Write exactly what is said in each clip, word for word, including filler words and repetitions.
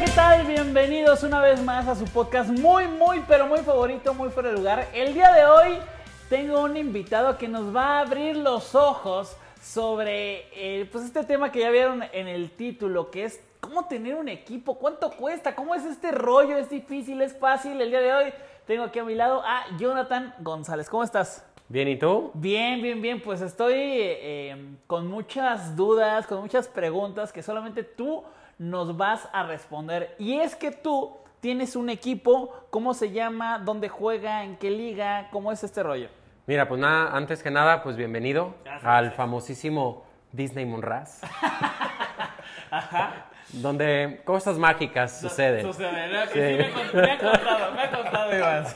¿qué tal? Bienvenidos una vez más a su podcast muy, muy, pero muy favorito, muy fuera de lugar. El día de hoy tengo un invitado que nos va a abrir los ojos sobre eh, pues este tema que ya vieron en el título, que es cómo tener un equipo, cuánto cuesta, cómo es este rollo, es difícil, es fácil. El día de hoy tengo aquí a mi lado a Jonathan González. ¿Cómo estás? Bien, ¿y tú? Bien, bien, bien. Pues estoy eh, con muchas dudas, con muchas preguntas que solamente tú nos vas a responder. Y es que tú tienes un equipo, ¿cómo se llama? ¿Dónde juega? ¿En qué liga? ¿Cómo es este rollo? Mira, pues nada, antes que nada, pues bienvenido Gracias, al gracias. famosísimo Disney Monraz, Ajá. donde cosas mágicas suceden. Sucede, ¿no? Sí. Sí, me, ha, me ha contado, me ha contado, Iván.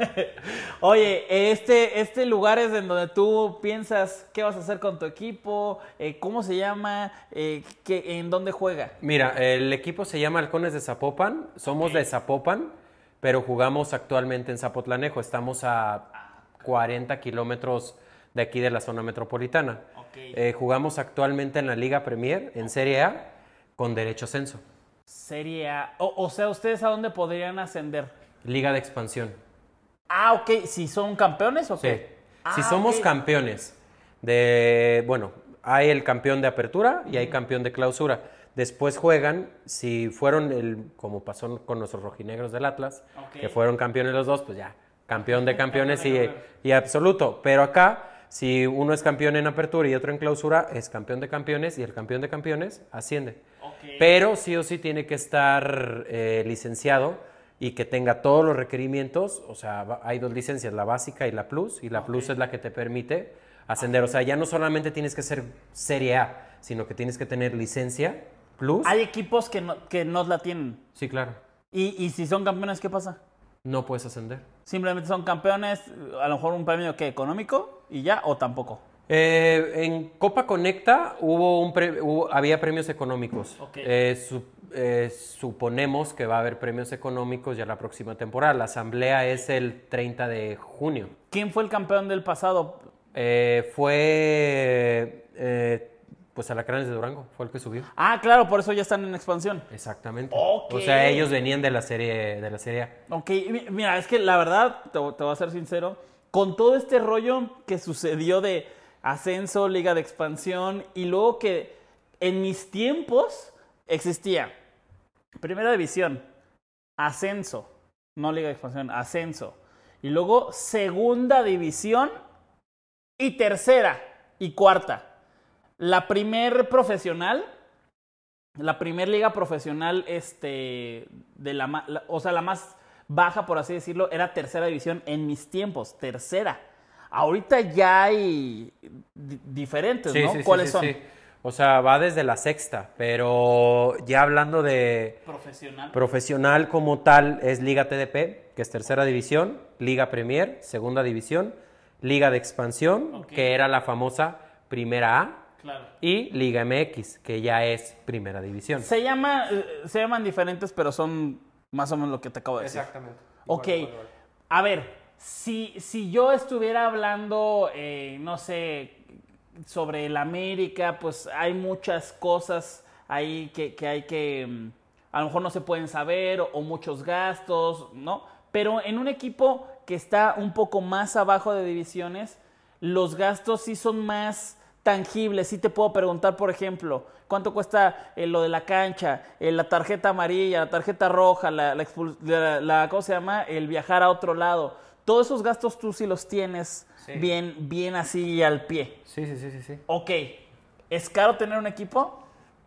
Oye, este, este lugar es en donde tú piensas qué vas a hacer con tu equipo, eh, cómo se llama, eh, qué, en dónde juega. Mira, el equipo se llama Halcones de Zapopan, somos Ok. de Zapopan, pero jugamos actualmente en Zapotlanejo, estamos a cuarenta kilómetros de aquí de la zona metropolitana. Ok. Eh, jugamos actualmente en la Liga Premier, en Serie A, con derecho a ascenso. Serie A. O, o sea, ¿ustedes a dónde podrían ascender? Liga de expansión. Ah, ok. ¿Si son campeones o Sí. qué? Si Ah, somos ok. campeones de, bueno, hay el campeón de apertura y hay campeón de clausura. Después juegan, si fueron el, como pasó con nuestros rojinegros del Atlas, Ok. que fueron campeones los dos, pues ya, campeón de campeones y, y absoluto. Pero acá, si uno es campeón en apertura y otro en clausura, es campeón de campeones y el campeón de campeones asciende. Ok. Pero sí o sí tiene que estar eh, licenciado y que tenga todos los requerimientos. O sea, va- hay dos licencias, la básica y la plus, y la plus Ok. es la que te permite ascender. O sea, ya no solamente tienes que ser Serie A, sino que tienes que tener licencia, plus. Hay equipos que no, que no la tienen. Sí, claro. Y, y si son campeones, ¿qué pasa? No puedes ascender. Simplemente son campeones, a lo mejor un premio ¿qué? ¿Económico? ¿Y ya? ¿O tampoco? Eh, en Copa Conecta hubo un pre- hubo- había premios económicos. Ok. Eh, su- eh, suponemos que va a haber premios económicos ya la próxima temporada. La asamblea es el treinta de junio. ¿Quién fue el campeón del pasado? Eh, fue eh, pues Alacranes de Durango, fue el que subió. Ah, claro, por eso ya están en expansión. Exactamente. Ok. O sea, ellos venían de la serie de la serie A. Ok, mi- mira, es que la verdad, te, te voy a ser sincero, con todo este rollo que sucedió de ascenso, liga de expansión, y luego que en mis tiempos existía primera división, ascenso, no liga de expansión, ascenso, y luego segunda división y tercera y cuarta. La primer profesional, la primer liga profesional, este, de la, ma- la- o sea, la más baja, por así decirlo, era tercera división en mis tiempos, tercera. Ahorita ya hay di- diferentes, Sí, ¿no? sí, sí, ¿Cuáles sí, son? sí. O sea, va desde la sexta, pero ya hablando de Profesional. profesional como tal, es Liga T D P, que es tercera división, Liga Premier, segunda división, Liga de expansión, Ok. que era la famosa Primera A, Claro. y Liga M X, que ya es Primera División. Se llama, eh, se llaman diferentes, pero son más o menos lo que te acabo de decir. Exactamente. Ok, a ver, si, si yo estuviera hablando, eh, no sé, sobre el América, pues hay muchas cosas ahí que, que hay que, mm, a lo mejor no se pueden saber, o, o muchos gastos, ¿no? Pero en un equipo que está un poco más abajo de divisiones, los gastos sí son más tangibles. Sí te puedo preguntar, por ejemplo, ¿cuánto cuesta eh, lo de la cancha, eh, la tarjeta amarilla, la tarjeta roja, la, la, expul- la- la- ¿cómo se llama? El viajar a otro lado. Todos esos gastos tú sí los tienes Sí. bien, bien así al pie. Sí, sí, sí, sí, sí. Ok, ¿es caro tener un equipo?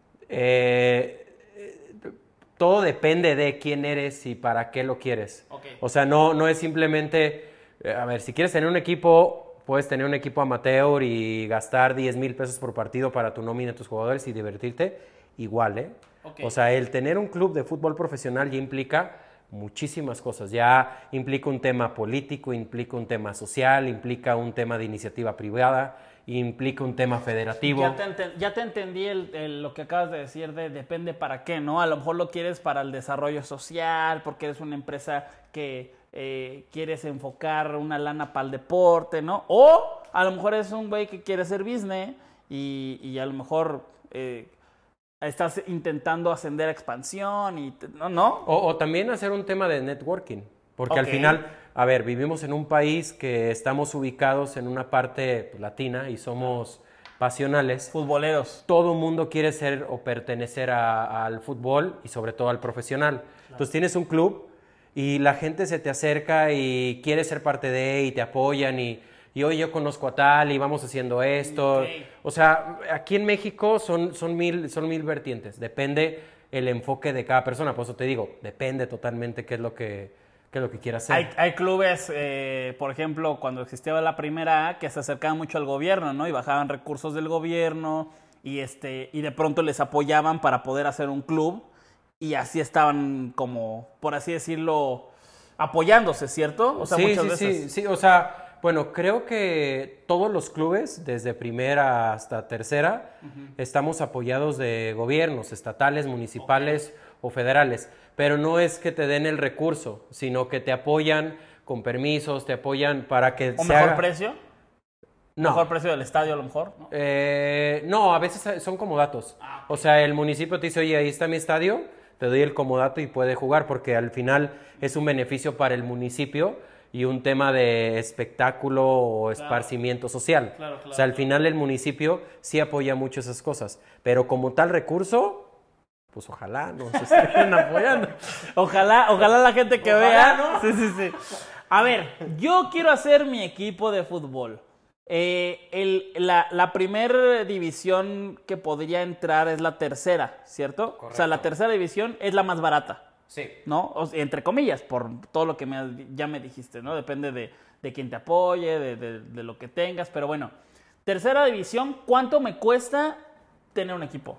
Eh, eh, todo depende de quién eres y para qué lo quieres. Ok. O sea, no, no es simplemente, eh, a ver, si quieres tener un equipo, puedes tener un equipo amateur y gastar diez mil pesos por partido para tu nómina, tus jugadores y divertirte, igual, ¿eh? Ok. O sea, el tener un club de fútbol profesional ya implica muchísimas cosas. Ya implica un tema político, implica un tema social, implica un tema de iniciativa privada, implica un tema federativo. Ya te, enten- ya te entendí el- el- lo que acabas de decir de depende para qué, ¿no? A lo mejor lo quieres para el desarrollo social, porque eres una empresa que eh, quieres enfocar una lana para el deporte, ¿no? O a lo mejor es un güey que quiere hacer business y, y a lo mejor eh, estás intentando ascender a expansión y... ¿No? ¿no? O, o también hacer un tema de networking, porque Ok. al final, a ver, vivimos en un país que estamos ubicados en una parte latina y somos pasionales. Futboleros. Todo mundo quiere ser o pertenecer a- al fútbol y sobre todo al profesional. Entonces tienes un club y la gente se te acerca y quiere ser parte de y te apoyan y, y hoy yo conozco a tal y vamos haciendo esto. Ok. O sea, aquí en México son, son, mil, son mil vertientes. Depende el enfoque de cada persona. Por eso te digo, depende totalmente qué es lo que, qué es lo que quieras hacer. Hay, hay clubes, eh, por ejemplo, cuando existía la primera A, que se acercaban mucho al gobierno, ¿no? Y bajaban recursos del gobierno y, este, y de pronto les apoyaban para poder hacer un club y así estaban como, por así decirlo, apoyándose, ¿cierto? O sea, sí, muchas sí, veces. sí, sí, o sea, bueno, creo que todos los clubes, desde primera hasta tercera, estamos apoyados de gobiernos estatales, municipales o federales, pero no es que te den el recurso, sino que te apoyan con permisos, te apoyan para que ¿O se mejor haga... precio? No. ¿Mejor precio del estadio a lo mejor? ¿No? Eh, no, a veces son comodatos. O sea, el municipio te dice, oye, ahí está mi estadio, te doy el comodato y puede jugar, porque al final es un beneficio para el municipio y un tema de espectáculo o esparcimiento social. Claro, claro, o sea, al claro. final el municipio sí apoya mucho esas cosas, pero como tal recurso, pues ojalá nos estén apoyando. Ojalá, ojalá la gente que Ojalá, vea. ¿no? Sí, sí, sí. A ver, yo quiero hacer mi equipo de fútbol. Eh, el, la, la primera división que podría entrar es la tercera, ¿cierto? O sea, la tercera división es la más barata, Sí. ¿no? O sea, entre comillas, por todo lo que me, has- ya me dijiste, ¿no? Depende de, de quién te apoye, de, de- de lo que tengas, pero bueno. Tercera división, ¿cuánto me cuesta tener un equipo?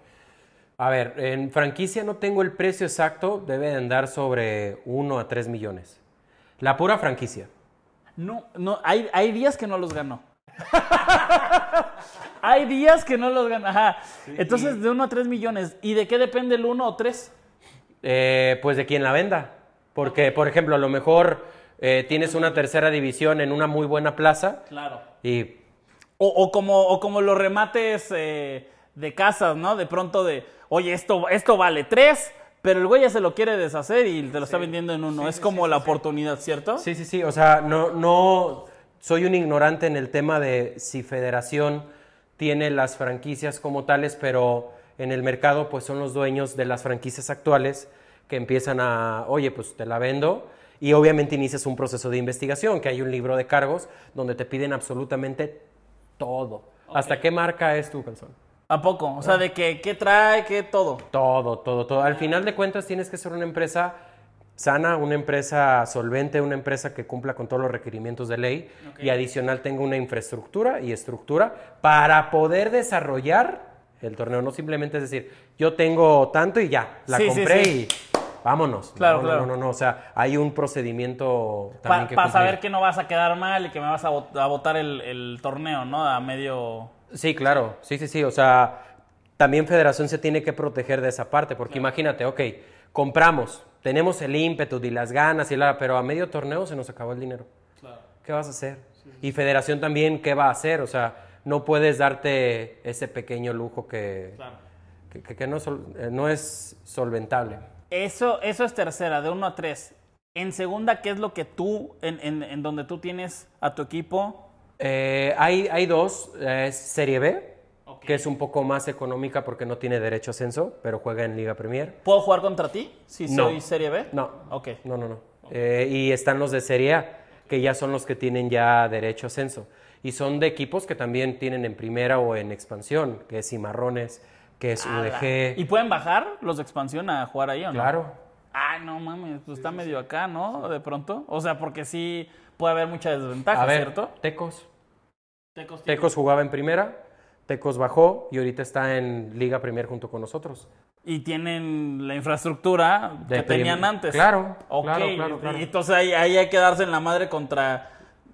A ver, en franquicia no tengo el precio exacto, debe de andar sobre uno a tres millones. La pura franquicia. No, no, hay, hay días que no los ganó. Hay días que no los gana. Ajá. Entonces, de uno a tres millones. ¿Y de qué depende el uno o tres? Eh, pues de quien la venda. Porque, por ejemplo, a lo mejor eh, tienes una tercera división en una muy buena plaza Claro. y O, o como, o como los remates eh, de casas, ¿no? De pronto de, oye, esto, esto vale tres, pero el güey ya se lo quiere deshacer y te lo está vendiendo en uno. Es como la oportunidad, ¿cierto? sí, sí, sí. O sea, no, no soy un ignorante en el tema de si Federación tiene las franquicias como tales, pero en el mercado pues son los dueños de las franquicias actuales que empiezan a, oye, pues te la vendo. Y obviamente inicias un proceso de investigación, que hay un libro de cargos donde te piden absolutamente todo. ¿Hasta qué marca es tu calzón? ¿A poco? O sea, de que, ¿qué trae? ¿Qué todo? Todo, todo, todo. Al final de cuentas tienes que ser una empresa sana, una empresa solvente, una empresa que cumpla con todos los requerimientos de ley Ok. y adicional tenga una infraestructura y estructura para poder desarrollar el torneo. No simplemente es decir, yo tengo tanto y ya, la Sí, sí, compré sí. y vámonos. Claro, no, claro. No, no, no, o sea, hay un procedimiento Para también que cumplir. saber que no vas a quedar mal y que me vas a, bot- a botar el, el torneo, ¿no? A medio... Sí, claro, sí, sí, sí, o sea, también Federación se tiene que proteger de esa parte, porque imagínate, ok, compramos, tenemos el ímpetu y las ganas, y la, pero a medio torneo se nos acabó el dinero. Claro. ¿Qué vas a hacer? Y Federación también, ¿qué va a hacer? O sea, no puedes darte ese pequeño lujo que, Claro. que, que- que no, sol- eh, no es solventable. Eso, eso es tercera, de uno a tres. En segunda, ¿qué es lo que tú, en, en, en donde tú tienes a tu equipo? Eh, hay, hay dos, eh, es Serie B, Ok. que es un poco más económica porque no tiene derecho a ascenso, pero juega en Liga Premier. ¿Puedo jugar contra ti si No. soy Serie B? No. Ok. No, no, no. Eh, y están los de Serie A, que ya son los que tienen ya derecho a ascenso. Y son de equipos que también tienen en primera o en expansión, que es Cimarrones, que es U D G. ¿Y pueden bajar los de expansión a jugar ahí o no? Claro. Ay, no mames, pues está medio acá, ¿no? De pronto. O sea, porque sí puede haber mucha desventaja, A ver, ¿cierto? Tecos. Tecos tiene- Tecos jugaba en primera, Tecos bajó y ahorita está en Liga Premier junto con nosotros. Y tienen la infraestructura De que prim- tenían antes. Claro, Ok, claro, claro, claro. y entonces ahí, ahí hay que darse en la madre contra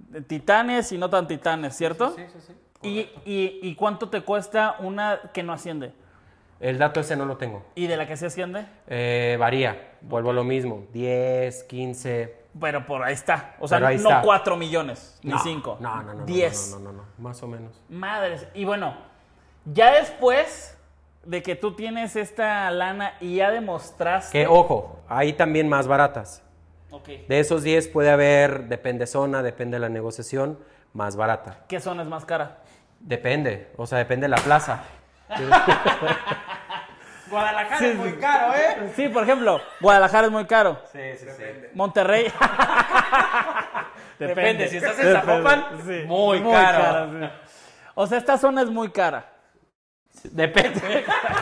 titanes y no tan titanes, ¿cierto? Sí, sí, sí. ¿Y, y, ¿Y cuánto te cuesta una que no asciende? El dato ese no lo tengo. ¿Y de la que se asciende? Eh, varía, vuelvo a lo mismo, diez, quince. Pero por ahí está. O sea, Pero ahí no está. cuatro millones, ni No, cinco. No, no, no, no. diez. No, no, no, no, más o menos. Madres. Y bueno, ya después de que tú tienes esta lana y ya demostraste... Que, ojo, hay también más baratas. Okay. De esos diez puede haber, depende zona, depende de la negociación, más barata. ¿Qué zona es más cara? Depende, o sea, depende de la plaza. Guadalajara sí, es muy caro, ¿eh? Sí, por ejemplo, Guadalajara es muy caro. Sí, sí, sí. Monterrey. Depende. Depende, si estás en Zapopan, sí. muy, muy caro. Cara, sí. O sea, esta zona es muy cara. Depende.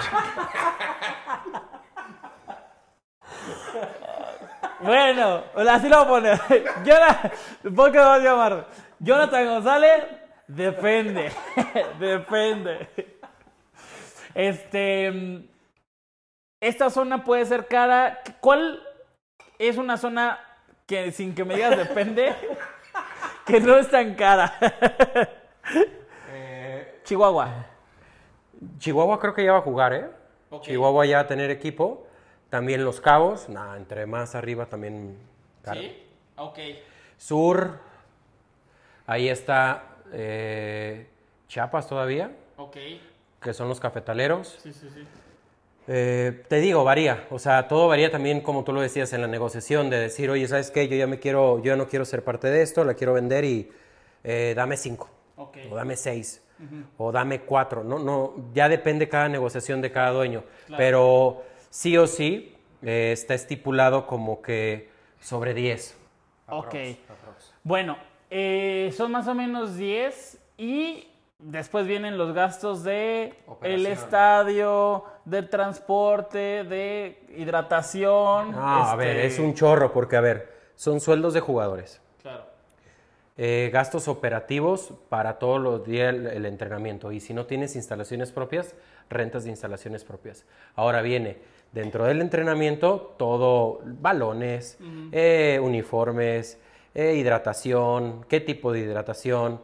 Bueno, así lo voy a poner. Jonathan, ¿por qué lo vas a llamar? Jonathan González, depende. Depende. Este. Esta zona puede ser cara. ¿Cuál es una zona que, sin que me digas depende, que no es tan cara? eh, Chihuahua. Chihuahua creo que ya va a jugar, ¿eh? Okay. Chihuahua ya va a tener equipo. También Los Cabos, nah, entre más arriba también caro. ¿Sí? Ok. Sur, ahí está eh, Chiapas todavía. Ok. Que son los cafetaleros. Sí, sí, sí. Eh, te digo, varía. O sea, todo varía también, como tú lo decías, en la negociación, de decir, oye, ¿sabes qué? Yo ya me quiero, yo ya no quiero ser parte de esto, la quiero vender y eh, dame cinco. Okay. O dame seis. Uh-huh. O dame cuatro. No, no, ya depende cada negociación de cada dueño. Claro. Pero sí o sí eh, está estipulado como que sobre diez. Ok. Aprox, aprox. Bueno, eh, son más o menos diez y después vienen los gastos de el estadio, del transporte, de hidratación. No, este... a ver, es un chorro porque, a ver, son sueldos de jugadores. Claro. Eh, gastos operativos para todos los días el, el entrenamiento. Y si no tienes instalaciones propias, rentas de instalaciones propias. Ahora viene, dentro del entrenamiento, todo, balones, uh-huh. eh, uniformes, eh, hidratación, qué tipo de hidratación,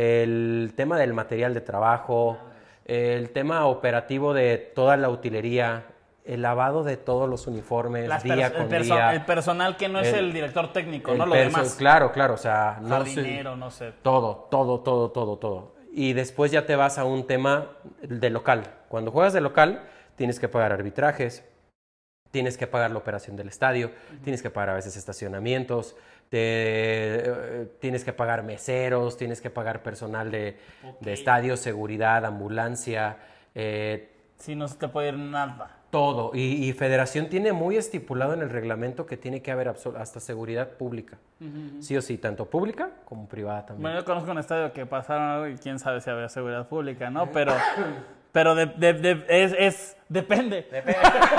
el tema del material de trabajo, el tema operativo de toda la utilería, el lavado de todos los uniformes, Las día con el día. El personal que no es el, el director técnico, el no lo perso- demás. Claro, claro, o sea... Jardinero, no sé. Todo, todo, todo, todo, todo. Y después ya te vas a un tema de local. Cuando juegas de local, tienes que pagar arbitrajes, tienes que pagar la operación del estadio, uh-huh. tienes que pagar a veces estacionamientos, te, eh, tienes que pagar meseros, tienes que pagar personal de, okay. de estadio, seguridad, ambulancia. Eh, si no se te puede ir nada. Todo. Y, y Federación tiene muy estipulado en el reglamento que tiene que haber absol- hasta seguridad pública. Uh-huh. Sí o sí, tanto pública como privada también. Bueno, yo conozco un estadio que pasaron algo y quién sabe si había seguridad pública, ¿no? Pero, pero de, de, de, es, es, depende. Depende.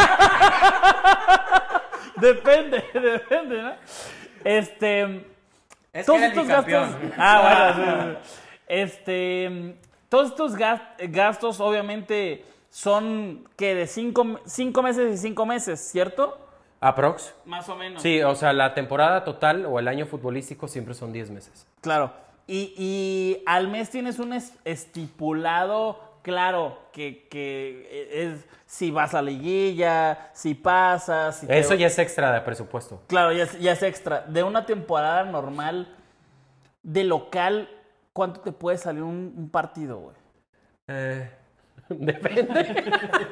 depende, depende, ¿no? Este... Es todos que estos gastos... Ah, bueno. Este... Todos estos gastos, obviamente... Son que de cinco, cinco meses y cinco meses, ¿cierto? Aprox. Más o menos. Sí, o sea, la temporada total o el año futbolístico siempre son diez meses. Claro. Y, y al mes tienes un es, estipulado, claro, que, que es si vas a la liguilla, si pasas. Si Eso te... ya es extra de presupuesto. Claro, ya es, ya es extra. De una temporada normal de local, ¿cuánto te puede salir un, un partido, güey? Eh... Depende.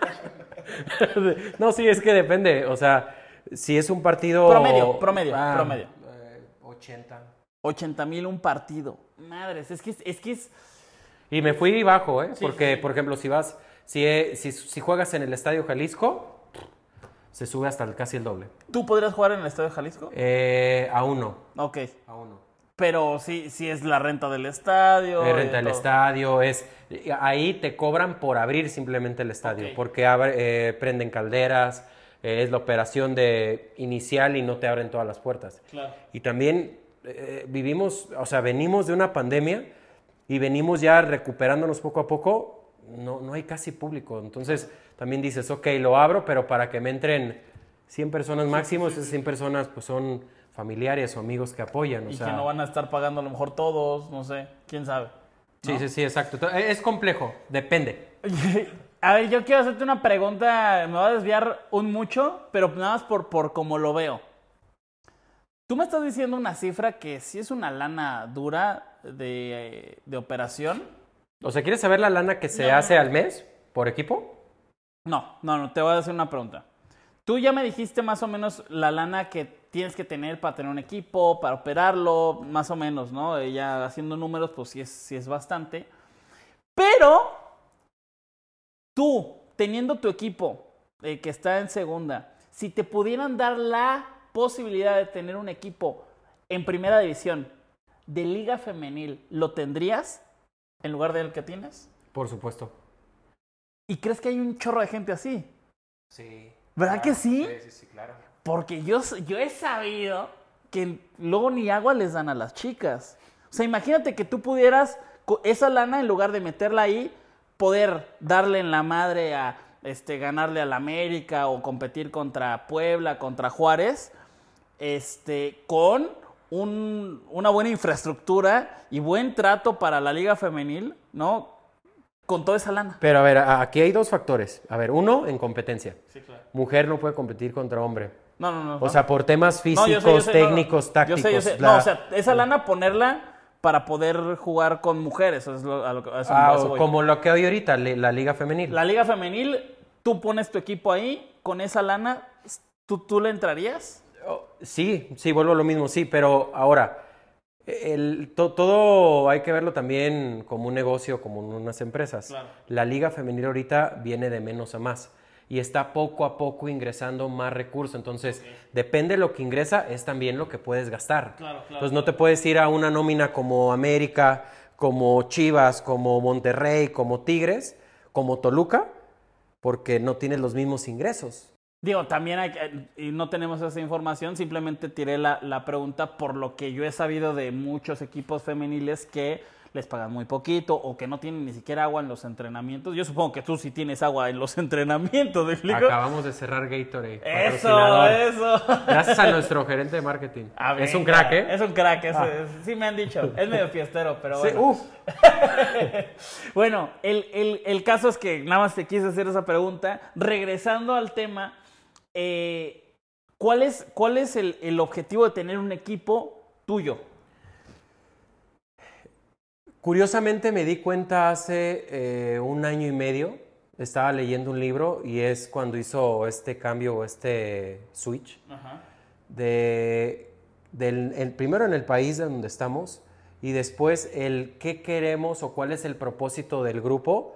No, sí, es que depende. O sea, si es un partido... Promedio, promedio, ah, promedio. Eh, ochenta. ochenta mil un partido. Madres, es que es... Es que es... Y me fui bajo, ¿eh? Sí, Porque, sí. por ejemplo, si vas... Si, si, si juegas en el Estadio Jalisco, se sube hasta el, casi el doble. ¿Tú podrías jugar en el Estadio Jalisco? Eh, a uno. Ok. A uno. Pero sí, sí es la renta del estadio. Es renta del estadio, es... Ahí te cobran por abrir simplemente el estadio, okay. porque abre, eh, prenden calderas, eh, es la operación de inicial y no te abren todas las puertas. Claro. Y también eh, vivimos, o sea, venimos de una pandemia y venimos ya recuperándonos poco a poco, no, no hay casi público. Entonces también dices, ok, lo abro, pero para que me entren cien personas máximos, esas cien personas pues son... familiares o amigos que apoyan. O y sea, que no van a estar pagando a lo mejor todos, no sé, quién sabe. ¿No? Sí, sí, sí, exacto. Es complejo, depende. A ver, yo quiero hacerte una pregunta, me va a desviar un mucho, pero nada más por, por cómo lo veo. Tú me estás diciendo una cifra que sí es una lana dura de, de operación. O sea, ¿quieres saber la lana que se no, hace no. al mes por equipo? No, no, no, te voy a hacer una pregunta. Tú ya me dijiste más o menos la lana que tienes que tener para tener un equipo, para operarlo, más o menos, ¿no? Ya haciendo números, pues sí es, sí es bastante. Pero tú, teniendo tu equipo eh, que está en segunda, si te pudieran dar la posibilidad de tener un equipo en primera división de liga femenil, ¿lo tendrías en lugar del que tienes? Por supuesto. ¿Y crees que hay un chorro de gente así? Sí. ¿Verdad claro, que sí? Sí, sí, sí, claro. Porque yo, yo he sabido que luego ni agua les dan a las chicas. O sea, imagínate que tú pudieras, esa lana, en lugar de meterla ahí, poder darle en la madre a este, ganarle al América o competir contra Puebla, contra Juárez, este, con un, una buena infraestructura y buen trato para la liga femenil, ¿no? Con toda esa lana. Pero a ver, aquí hay dos factores. A ver, uno, en competencia. Sí, claro. Mujer no puede competir contra hombre. No, no, no. O no. sea, por temas No, físicos, yo sé, yo sé, técnicos, no, no. tácticos. Yo sé, yo sé. la- No, o sea, esa lana ponerla para poder jugar con mujeres. Eso es lo, a lo que, a eso, Ah, a eso voy. como lo que hay ahorita, le- la Liga Femenil. La liga femenil, tú pones tu equipo ahí, con esa lana, ¿tú, tú le entrarías? Oh, sí, sí, vuelvo a lo mismo, sí, pero ahora, el, to- todo hay que verlo también como un negocio, como en unas empresas. Claro. La Liga Femenil ahorita viene de menos a más y está poco a poco ingresando más recursos. Entonces, Ok. depende de lo que ingresa, es también lo que puedes gastar. Claro, claro, Entonces, no te puedes ir a una nómina como América, como Chivas, como Monterrey, como Tigres, como Toluca, porque no tienes los mismos ingresos. Digo, también hay que, y no tenemos esa información, simplemente tiré la, la pregunta por lo que yo he sabido de muchos equipos femeniles que les pagan muy poquito o que no tienen ni siquiera agua en los entrenamientos. Yo supongo que tú sí tienes agua en los entrenamientos, ¿me explico? Acabamos de cerrar Gatorade. Eso, patrocinador. eso. Gracias a nuestro gerente de marketing. Ah, es un venga, crack, ¿eh? Es un crack, es- Ah. es- sí me han dicho. Es medio fiestero, pero Sí, bueno. uf. Bueno, el, el- el caso es que nada más te quise hacer esa pregunta. Regresando al tema, eh, ¿cuál es, cuál es el, el objetivo de tener un equipo tuyo? Curiosamente me di cuenta hace eh, un año y medio, estaba leyendo un libro y es cuando hizo este cambio o este switch Ajá. de, del el, primero en el país donde estamos y después el qué queremos o cuál es el propósito del grupo.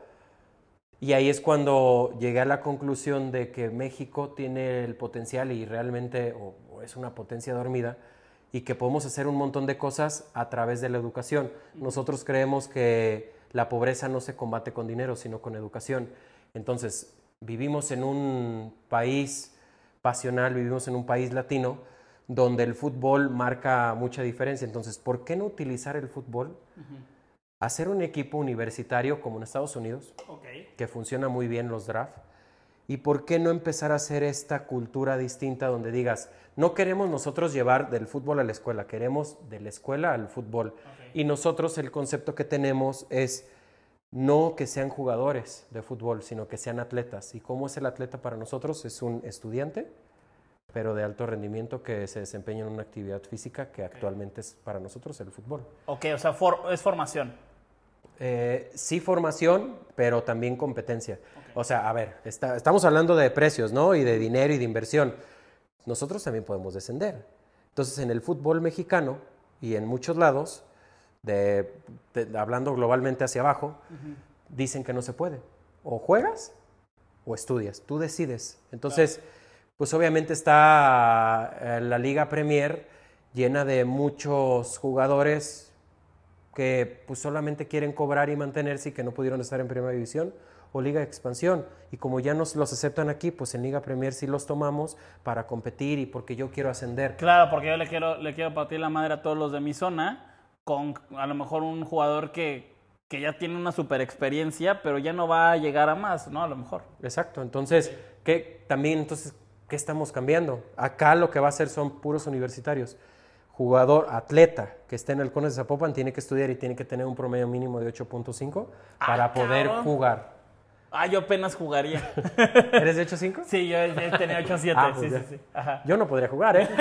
Y ahí es cuando llegué a la conclusión de que México tiene el potencial y realmente o, o es una potencia dormida y que podemos hacer un montón de cosas a través de la educación. Nosotros creemos que la pobreza no se combate con dinero, sino con educación. Entonces, vivimos en un país pasional, vivimos en un país latino, donde el fútbol marca mucha diferencia. Entonces, ¿por qué no utilizar el fútbol? Uh-huh. Hacer un equipo universitario como en Estados Unidos, Okay. que funciona muy bien los draft. ¿Y por qué no empezar a hacer esta cultura distinta donde digas, no queremos nosotros llevar del fútbol a la escuela, queremos de la escuela al fútbol? Okay. Y nosotros el concepto que tenemos es no que sean jugadores de fútbol, sino que sean atletas. ¿Y cómo es el atleta para nosotros? Es un estudiante, pero de alto rendimiento que se desempeña en una actividad física que okay. actualmente es para nosotros el fútbol. Ok, o sea, for, es formación. Eh, sí formación, pero también competencia. Okay. O sea, a ver, está, estamos hablando de precios, ¿no? Y de dinero y de inversión. Nosotros también podemos descender. Entonces, en el fútbol mexicano y en muchos lados, de, de, hablando globalmente hacia abajo, uh-huh. dicen que no se puede. O juegas o estudias. Tú decides. Entonces, claro. pues obviamente está eh, la Liga Premier llena de muchos jugadores que pues solamente quieren cobrar y mantenerse y que no pudieron estar en Primera División o Liga de Expansión. Y como ya nos los aceptan aquí, pues en Liga Premier sí los tomamos para competir y porque yo quiero ascender. Claro, porque yo le quiero, le quiero partir la madre a todos los de mi zona con a lo mejor un jugador que, que ya tiene una super experiencia, pero ya no va a llegar a más, ¿no? A lo mejor. Exacto. Entonces, sí. ¿qué, también, entonces, ¿qué estamos cambiando? Acá lo que va a ser son puros universitarios. Jugador, atleta que esté en el CONES de Zapopan tiene que estudiar y tiene que tener un promedio mínimo de ocho punto cinco ah, para poder cabrón. jugar. Ah, yo apenas jugaría. ¿Eres de ocho punto cinco? Sí, yo, yo tenía ocho punto siete. Ah, pues sí, sí, sí. Ajá. Yo no podría jugar, ¿eh?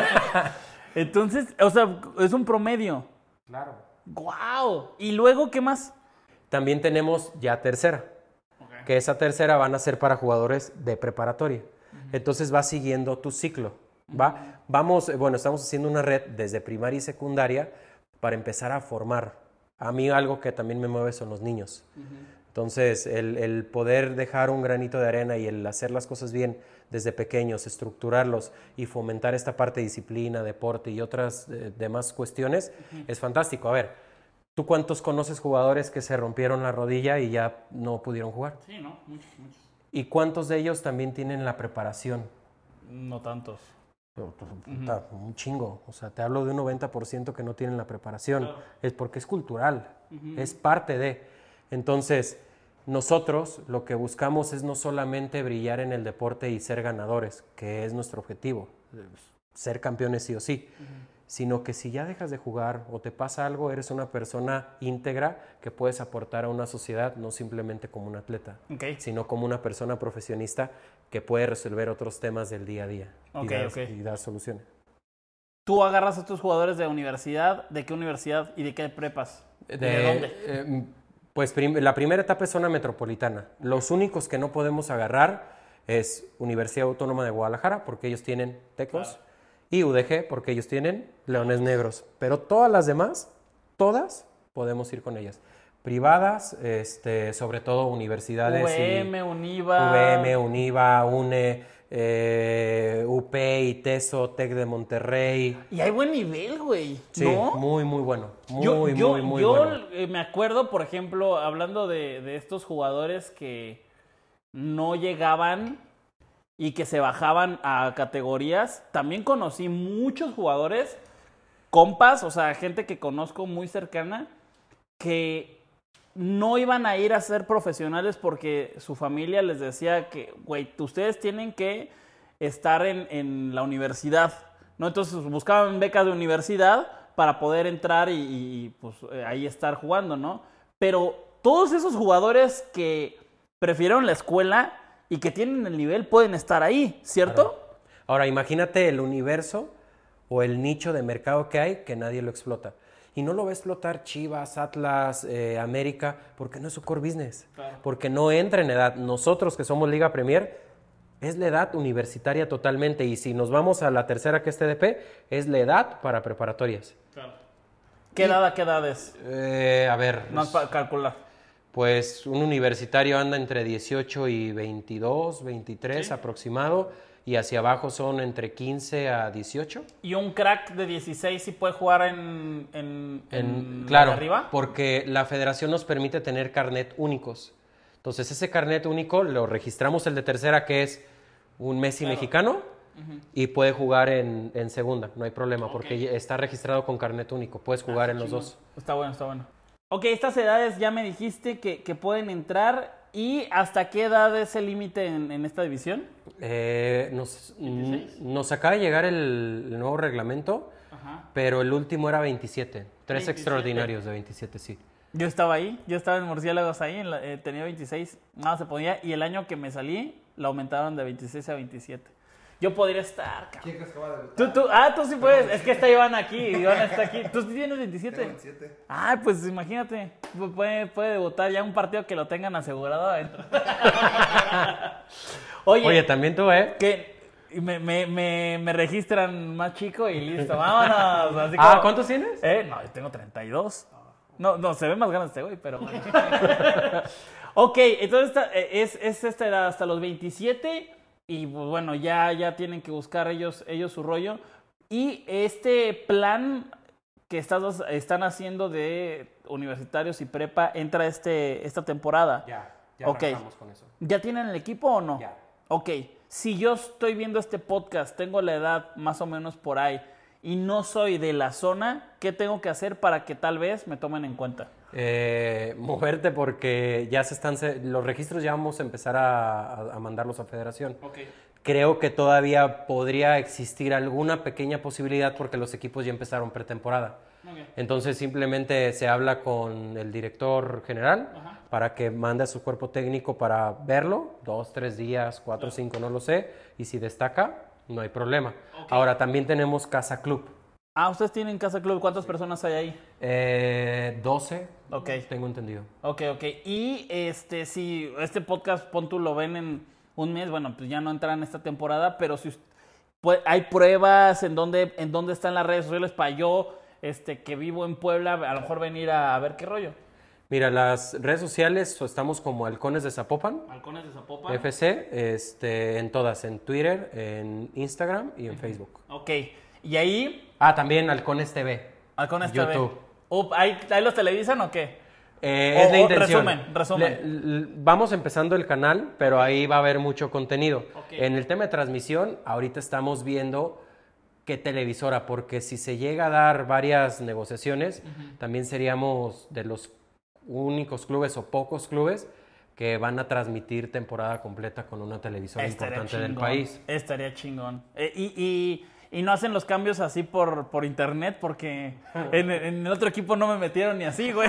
Entonces, o sea, es un promedio. Claro. ¡Guau! ¿Y luego qué más? También tenemos ya tercera. Okay. que esa tercera van a ser para jugadores de preparatoria. Uh-huh. Entonces va siguiendo tu ciclo. ¿Va? Uh-huh. Vamos, bueno, estamos haciendo una red desde primaria y secundaria para empezar a formar. A mí algo que también me mueve son los niños. Uh-huh. Entonces, el, el poder dejar un granito de arena y el hacer las cosas bien desde pequeños, estructurarlos y fomentar esta parte de disciplina, deporte y otras eh, demás cuestiones, uh-huh. es fantástico. A ver, ¿tú cuántos conoces jugadores que se rompieron la rodilla y ya no pudieron jugar? Sí, ¿no? Muchos, muchos. ¿Y cuántos de ellos también tienen la preparación? No tantos. Uh-huh. Un chingo. O sea, te hablo de un noventa por ciento que no tienen la preparación. Claro. Es porque es cultural, uh-huh. es parte de... Entonces, nosotros lo que buscamos es no solamente brillar en el deporte y ser ganadores, que es nuestro objetivo, ser campeones sí o sí, uh-huh. sino que si ya dejas de jugar o te pasa algo, eres una persona íntegra que puedes aportar a una sociedad, no simplemente como un atleta, okay. sino como una persona profesionista que puede resolver otros temas del día a día okay, y, dar, okay. y dar soluciones. ¿Tú agarras a tus jugadores de universidad? ¿De qué universidad y de qué prepas? ¿De, ¿De dónde? Eh, Pues prim- la primera etapa es zona metropolitana. Los únicos que no podemos agarrar es Universidad Autónoma de Guadalajara, porque ellos tienen Tecos, claro. y U D G, porque ellos tienen Leones Negros. Pero todas las demás, todas, podemos ir con ellas. Privadas, este, sobre todo universidades. U V M, Univa. U V M, Univa, UNE, eh, U P, ITESO, TEC de Monterrey. Y hay buen nivel, güey. Sí, ¿no? muy, muy bueno. Muy, yo, muy, yo, muy yo bueno. Yo me acuerdo, por ejemplo, hablando de, de estos jugadores que no llegaban y que se bajaban a categorías. También conocí muchos jugadores, compas, o sea, gente que conozco muy cercana, que no iban a ir a ser profesionales porque su familia les decía que, güey, ustedes tienen que estar en, en la universidad, ¿no? Entonces buscaban becas de universidad para poder entrar y, y pues ahí estar jugando, ¿no? Pero todos esos jugadores que prefirieron la escuela y que tienen el nivel pueden estar ahí, ¿cierto? Claro. Ahora, imagínate el universo o el nicho de mercado que hay que nadie lo explota. Y no lo va a explotar Chivas, Atlas, eh, América, porque no es su core business. Claro. Porque no entra en edad. Nosotros que somos Liga Premier, es la edad universitaria totalmente. Y si nos vamos a la tercera que es T D P, es la edad para preparatorias. Claro. ¿Qué y, edad a qué edad es? Eh, a ver. No es para calcular. Pues un universitario anda entre dieciocho y veintidós, veintitrés, ¿sí?, aproximado. Y hacia abajo son entre quince a dieciocho. ¿Y un crack de dieciséis sí puede jugar en, en, en, en claro, arriba? Porque la federación nos permite tener carnet únicos. Entonces ese carnet único lo registramos el de tercera, que es un Messi claro. mexicano, uh-huh. y puede jugar en, en segunda, no hay problema, okay. porque está registrado con carnet único, puedes jugar ah, en los chingón. dos. Está bueno, está bueno. Ok, estas edades ya me dijiste que, que pueden entrar. ¿Y hasta qué edad es el límite en, en esta división? Eh, nos, nos acaba de llegar el, el nuevo reglamento, ajá. pero el último era veintisiete. Tres veintisiete. Extraordinarios de veintisiete, sí. Yo estaba ahí, yo estaba en Murciélagos ahí, en la, eh, tenía veintiséis, nada se ponía, y el año que me salí, lo aumentaron de veintiséis a veintisiete. Yo podría estar, cabrón. ¿Quién crees que va a debutar? ¿Tú, tú? Ah, tú sí puedes. Es que está Iván aquí. Iván está aquí. ¿Tú sí tienes veintisiete? Tengo veintisiete. Ah, pues imagínate. Puede, puede debutar ya un partido que lo tengan asegurado adentro. Oye, Oye, también tú, ¿eh? Que me, me, me, me registran más chico y listo. Vámonos. Así ah, como, ¿cuántos tienes? Eh, no, yo tengo treinta y dos. No, no, se ve más grande este güey, pero... Ok, entonces esta, es, es esta edad hasta los veintisiete... Y pues bueno, ya, ya tienen que buscar ellos, ellos su rollo. Y este plan que estás, están haciendo de universitarios y prepa entra este, esta temporada. Ya, ya okay. arrancamos con eso. ¿Ya tienen el equipo o no? Ya. Ok, si yo estoy viendo este podcast, tengo la edad más o menos por ahí y no soy de la zona, ¿qué tengo que hacer para que tal vez me tomen en cuenta? Eh, moverte porque ya se están, los registros ya vamos a empezar a, a mandarlos a federación. Okay. Creo que todavía podría existir alguna pequeña posibilidad porque los equipos ya empezaron pretemporada. Okay. Entonces simplemente se habla con el director general, ajá, para que mande a su cuerpo técnico para verlo, dos, tres días, cuatro, claro, cinco, no lo sé, y si destaca, no hay problema. Okay. Ahora también tenemos Casa Club. Ah, ustedes tienen Casa Club. ¿Cuántas personas hay ahí? Eh, doce, Ok. tengo entendido. Ok, ok. Y este, si este podcast, pon tú, lo ven en un mes, bueno, pues ya no entra en esta temporada, pero si pues, hay pruebas en dónde, en dónde están las redes sociales para yo, este, que vivo en Puebla, a lo mejor venir a, a ver qué rollo. Mira, las redes sociales estamos como Halcones de Zapopan, Halcones de Zapopan. F C, este, en todas, en Twitter, en Instagram y en Facebook. Ok. Y ahí, Ah, también Halcones T V. Halcones T V. YouTube. Up, ¿ahí, ¿Ahí los televisan o qué? Eh, O- es la o intención. resumen, resumen. Le- l- vamos empezando el canal, pero ahí va a haber mucho contenido. Ok. En el tema de transmisión, ahorita estamos viendo qué televisora, porque si se llega a dar varias negociaciones, también seríamos de los únicos clubes o pocos clubes que van a transmitir temporada completa con una televisora Estaría importante del chingón, país. Estaría chingón. Eh, y, y, y no hacen los cambios así por, por internet, porque en, en el otro equipo no me metieron ni así, güey.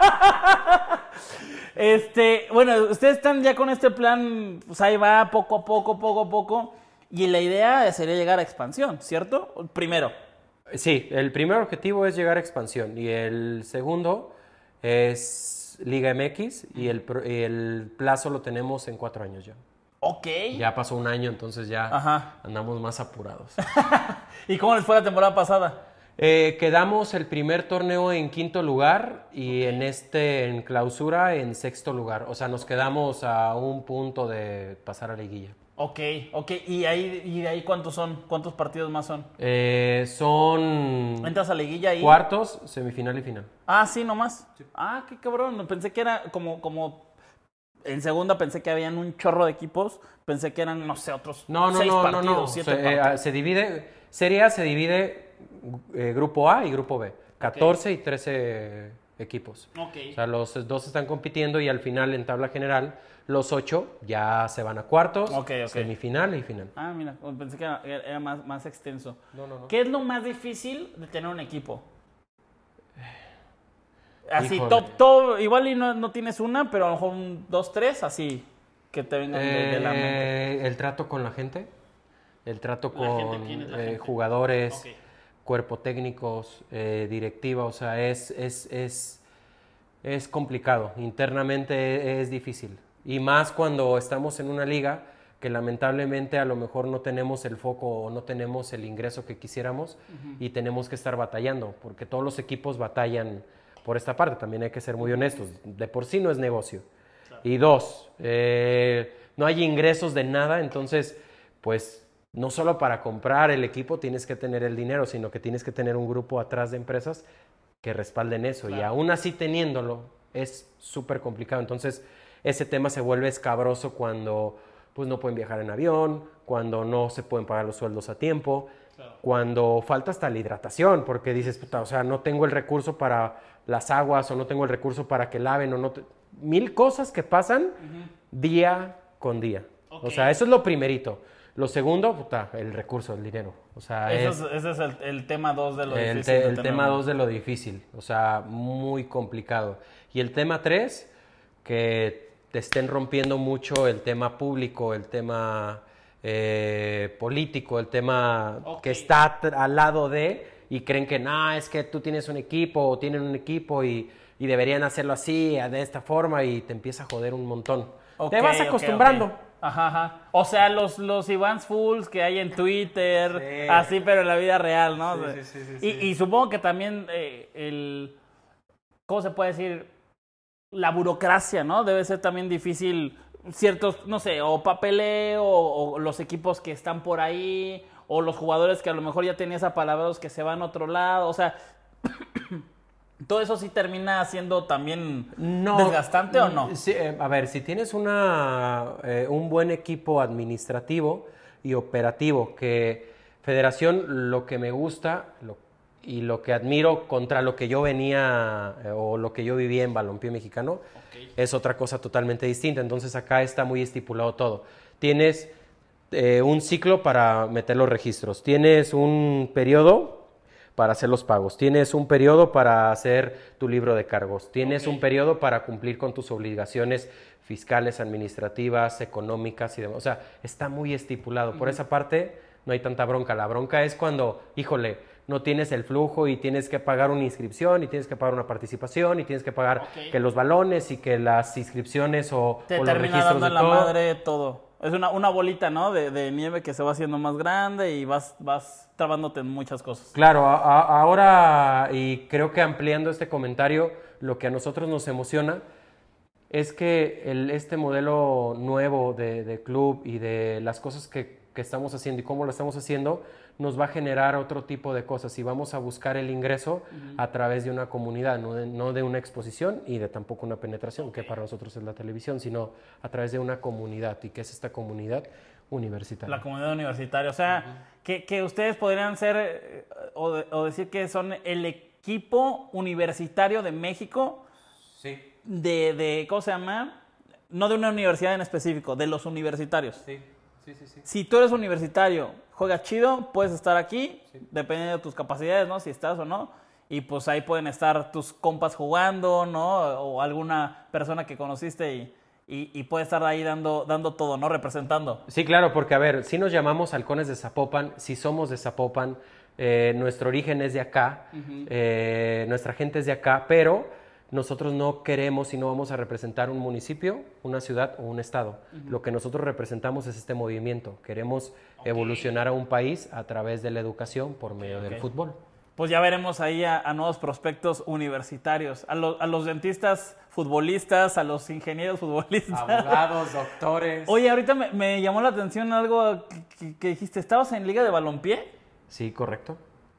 Este, bueno, ustedes están ya con este plan, pues ahí va, poco a poco, poco a poco. Y la idea sería llegar a expansión, ¿cierto? Primero. Sí, el primer objetivo es llegar a expansión y el segundo es Liga M X y el, pro- y el plazo lo tenemos en cuatro años ya. Ok. Ya pasó un año, entonces ya Ajá. andamos más apurados. ¿Y cómo les fue la temporada pasada? Eh, quedamos el primer torneo en quinto lugar y en este, en clausura, en sexto lugar. O sea, nos quedamos a un punto de pasar a liguilla. Ok, ok. ¿Y ahí, y de ahí cuántos son? ¿Cuántos partidos más son? Eh, son ¿Entras a liguilla ahí? cuartos, semifinal y final. Ah, sí, nomás. Ah, qué cabrón. Pensé que era como, como en segunda pensé que habían un chorro de equipos. Pensé que eran, no sé, otros No, no, seis no, partidos, no, no. siete Se, eh, partidos. se divide, Serie A se divide eh, grupo A y grupo B. catorce y trece equipos. Ok. O sea, los dos están compitiendo y al final en tabla general los ocho ya se van a cuartos, Ok, ok. semifinal y final. Ah, mira, pensé que era, era más, más extenso. No, no, no. ¿Qué es lo más difícil de tener un equipo? Así, Híjole. top, top, igual y no, no tienes una, pero a lo mejor un dos, tres, así, que te vengan de, de la mente. Eh, el trato con la gente, el trato ¿La gente con quién es la eh, gente? jugadores, Ok. cuerpo técnicos, eh, directiva, o sea, es, es, es, es complicado, internamente es difícil. Y más cuando estamos en una liga que lamentablemente a lo mejor no tenemos el foco o no tenemos el ingreso que quisiéramos y tenemos que estar batallando, porque todos los equipos batallan por esta parte, también hay que ser muy honestos, de por sí no es negocio. Y dos, eh, no hay ingresos de nada, entonces, pues, no solo para comprar el equipo tienes que tener el dinero, sino que tienes que tener un grupo atrás de empresas que respalden eso. Claro. Y aún así teniéndolo, es súper complicado. Entonces, ese tema se vuelve escabroso cuando pues, no pueden viajar en avión, cuando no se pueden pagar los sueldos a tiempo, Claro. cuando falta hasta la hidratación, porque dices, puta, o sea, no tengo el recurso para las aguas o no tengo el recurso para que laven o no... te- Mil cosas que pasan Ujú. día con día. Ok. O sea, eso es lo primerito. Lo segundo, puta, el recurso, el dinero. O sea, Eso es es, ese es el, el tema dos de lo el, difícil. te- de el tener tema uno. dos de lo difícil. O sea, muy complicado. Y el tema tres, que te estén rompiendo mucho el tema público, el tema eh, político, el tema Ok. que está tr- al lado de y creen que no, es que tú tienes un equipo o tienen un equipo y, y deberían hacerlo así, de esta forma y te empieza a joder un montón. Ok, te vas ok, acostumbrando. ok. Ajá, ajá. O sea, los, los Ivans Fools que hay en Twitter, Sí. así, pero en la vida real, ¿no? Sí, O sea, sí, sí, sí, y, sí. y supongo que también eh, el... ¿Cómo se puede decir? La burocracia, ¿no? Debe ser también difícil ciertos, no sé, o papeleo, o, o los equipos que están por ahí, o los jugadores que a lo mejor ya tenías apalabrados que se van a otro lado, o sea... ¿Todo eso sí termina siendo también desgastante o no? Sí, eh, a ver, si tienes una, eh, un buen equipo administrativo y operativo, que Federación lo que me gusta lo- y lo que admiro contra lo que yo venía eh, o lo que yo vivía en balompié mexicano, Ok. es otra cosa totalmente distinta. Entonces acá está muy estipulado todo. Tienes eh, un ciclo para meter los registros, tienes un periodo para hacer los pagos, tienes un periodo para hacer tu libro de cargos, tienes Ok. un periodo para cumplir con tus obligaciones fiscales, administrativas, económicas y demás. O sea, está muy estipulado. Por esa parte no hay tanta bronca. La bronca es cuando, híjole, no tienes el flujo y tienes que pagar una inscripción y tienes que pagar una participación y tienes que pagar Ok. que los balones y que las inscripciones o, Te o los termina registros dando de en la todo. madre todo. Es una, una bolita, ¿no? De, de nieve que se va haciendo más grande y vas, vas trabándote en muchas cosas. Claro, a- a- ahora, y creo que ampliando este comentario, lo que a nosotros nos emociona es que el, este modelo nuevo de, de club y de las cosas que, que estamos haciendo y cómo lo estamos haciendo, nos va a generar otro tipo de cosas y vamos a buscar el ingreso uh-huh. a través de una comunidad, no de, no de una exposición y de tampoco una penetración, okay. que para nosotros es la televisión, sino a través de una comunidad. ¿Y qué es esta comunidad? Universitaria. La comunidad universitaria. O sea, uh-huh. que, que ustedes podrían ser eh, o, de, o decir que son el equipo universitario de México. Sí. De, de, ¿cómo se llama? No de una universidad en específico, de los universitarios. Sí, sí, sí. sí. Si tú eres universitario, juegas chido, puedes estar aquí, sí. dependiendo de tus capacidades, ¿no? Si estás o no. Y pues ahí pueden estar tus compas jugando, ¿no? O alguna persona que conociste y, y, y puede estar ahí dando, dando todo, ¿no? Representando. Sí, claro, porque a ver, si nos llamamos Halcones de Zapopan, si somos de Zapopan, eh, nuestro origen es de acá, uh-huh. eh, nuestra gente es de acá, pero nosotros no queremos y no vamos a representar un municipio, una ciudad o un estado. Uh-huh. Lo que nosotros representamos es este movimiento. Queremos okay. evolucionar a un país a través de la educación por medio okay. del fútbol. Pues ya veremos ahí a, a nuevos prospectos universitarios, a, lo, a los dentistas futbolistas, a los ingenieros futbolistas. Abogados, doctores. Oye, ahorita me, me llamó la atención algo que, que, que dijiste. ¿Estabas en Liga de Balompié? Sí, correcto.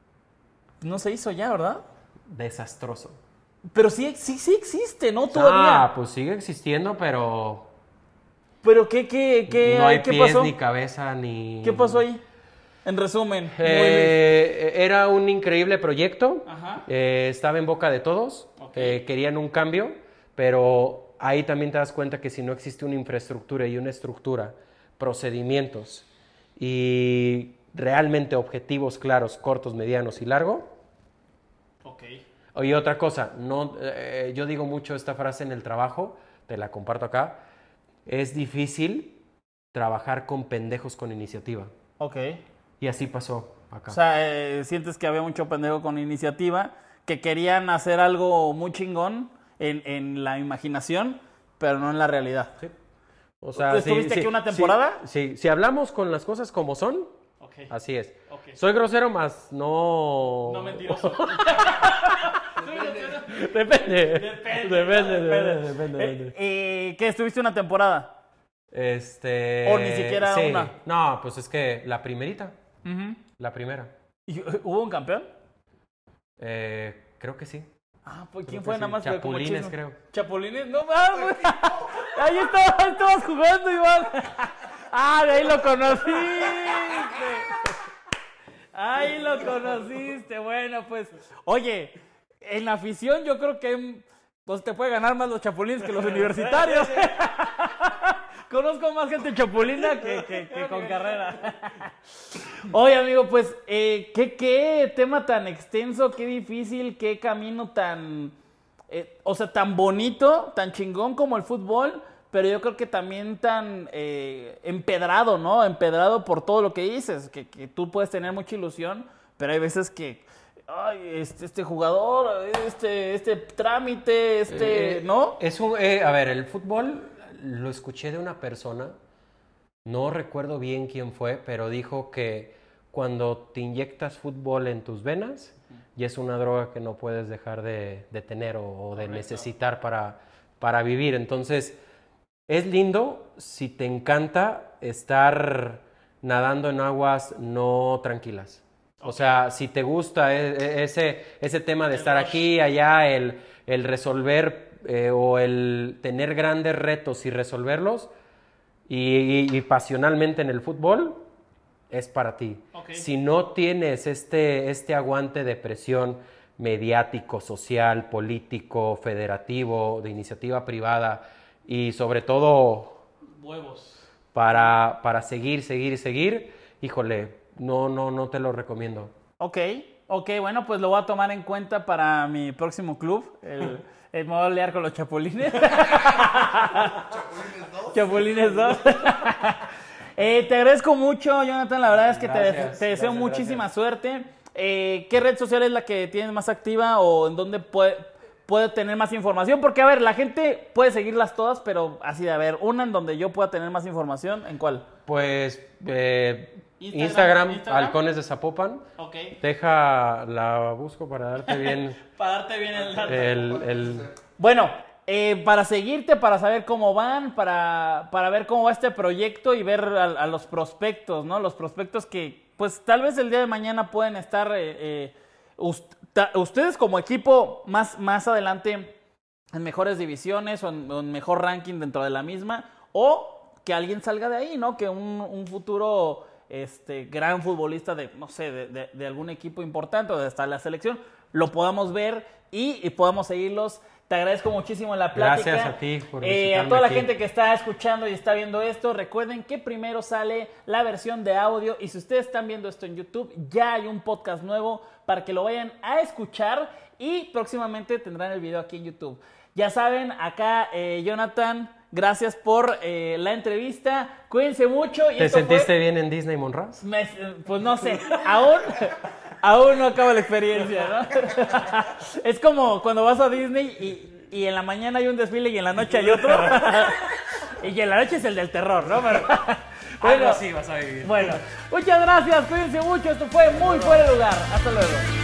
No se hizo ya, ¿verdad? Desastroso. Pero sí, sí, sí existe, ¿no? Todavía. Ah, pues sigue existiendo, pero... ¿Pero qué, qué, qué, no hay qué pies, pasó? ni cabeza, ni... ¿Qué pasó ahí? En resumen. Eh, muy... Era un increíble proyecto. Ajá. Eh, estaba en boca de todos. Okay. Eh, querían un cambio, pero ahí también te das cuenta que si no existe una infraestructura y una estructura, procedimientos y realmente objetivos claros, cortos, medianos y largo... Ok. Y otra cosa, no, eh, yo digo mucho esta frase en el trabajo, te la comparto acá, es difícil trabajar con pendejos con iniciativa. Ok. Y así pasó acá. O sea, eh, sientes que había mucho pendejo con iniciativa, que querían hacer algo muy chingón en, en la imaginación, pero no en la realidad. Sí. O sea, ¿estuviste sí, aquí sí, una temporada? Sí, sí, si hablamos con las cosas como son, okay. así es. Okay. Soy grosero, más no... No mentiroso. Depende. Depende. Depende, depende, depende, depende. Eh, eh, ¿Qué? ¿Estuviste una temporada? Este... ¿O ni siquiera sí. una? No, pues es que la primerita. Uh-huh. La primera. ¿Y, ¿Hubo un campeón? Eh, creo que sí. Ah, pues ¿quién creo fue sí. nada más? Chapulines, creo. Chapulines, no mames. Ahí estabas, estabas jugando, Iván. Ah, de ahí lo conociste. Ahí lo conociste. Bueno, pues, oye, en la afición yo creo que pues, te puede ganar más los chapulines que los universitarios. Conozco más gente chapulina que, que, que con carrera. Oye, amigo, pues, eh, ¿qué, qué tema tan extenso, qué difícil, qué camino tan, eh, o sea, tan bonito, tan chingón como el fútbol, pero yo creo que también tan eh, empedrado, ¿no? Empedrado por todo lo que dices, que, que tú puedes tener mucha ilusión, pero hay veces que, ay, este, este jugador, este, este trámite, este, eh, ¿no? Es un, eh, a ver, el fútbol lo escuché de una persona, no recuerdo bien quién fue, pero dijo que cuando te inyectas fútbol en tus venas, uh-huh. ya es una droga que no puedes dejar de, de tener o, o de Correcto. necesitar para, para vivir. Entonces, es lindo si te encanta estar nadando en aguas no tranquilas. Okay. O sea, si te gusta ese, ese tema de el estar rush. aquí, allá, el, el resolver eh, o el tener grandes retos y resolverlos, y, y, y pasionalmente en el fútbol, es para ti. Okay. Si no tienes este, este aguante de presión mediático, social, político, federativo, de iniciativa privada, y sobre todo huevos para, para seguir, seguir, seguir, híjole, no, no, no te lo recomiendo. Ok, ok, bueno, pues lo voy a tomar en cuenta para mi próximo club, el, el me voy a liar con los chapulines. Chapulines dos. Chapulines dos. eh, te agradezco mucho, Jonathan, la verdad es que Gracias, te, te deseo gracias, muchísima gracias. suerte. eh, ¿qué red social es la que tienes más activa o en dónde puede, puede tener más información? Porque, a ver, la gente puede seguirlas todas, pero así de, a ver, una en donde yo pueda tener más información, ¿en cuál? Pues eh, Instagram, Instagram, Instagram. Halcones de Zapopan. Ok. Deja, la busco para darte bien Para darte bien el dato. el... el- Bueno, eh, para seguirte, para saber cómo van, para, para ver cómo va este proyecto y ver a, a los prospectos, ¿no? Los prospectos que, pues, tal vez el día de mañana pueden estar eh, eh, ust- ta- ustedes como equipo más, más adelante en mejores divisiones o en, o en mejor ranking dentro de la misma, o que alguien salga de ahí, ¿no? Que un, un futuro este, gran futbolista de, no sé, de, de- de algún equipo importante o de hasta la selección, lo podamos ver y, y podamos seguirlos. Te agradezco muchísimo la plática. Gracias a ti por Eh, visitarme a toda la aquí. gente que está escuchando y está viendo esto, recuerden que primero sale la versión de audio y si ustedes están viendo esto en YouTube, ya hay un podcast nuevo para que lo vayan a escuchar y próximamente tendrán el video aquí en YouTube. Ya saben, acá eh, Jonathan, gracias por eh, la entrevista. Cuídense mucho. Y ¿Te esto sentiste fue- bien en Disney Monraz? me- pues no sé, aún, aún no acabo la experiencia, ¿no? Es como cuando vas a Disney y, y en la mañana hay un desfile y en la noche hay otro. Y en la noche es el del terror, ¿no? Pero, bueno, Algo así vas a vivir. bueno, muchas gracias, cuídense mucho, esto fue Muy Fuera de Lugar. Hasta luego.